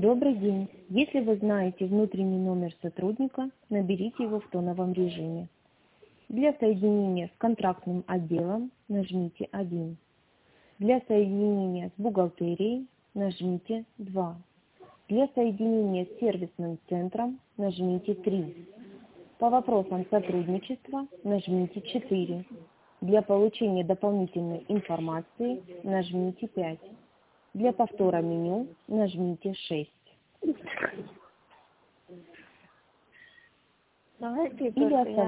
Добрый день. Если вы знаете внутренний номер сотрудника, наберите его в тоновом режиме. Для соединения с контрактным отделом нажмите 1. Для соединения с бухгалтерией нажмите 2. Для соединения с сервисным центром нажмите 3. По вопросам сотрудничества нажмите 4. Для получения дополнительной информации нажмите 5. Для повтора меню нажмите 6. Давайте Или только я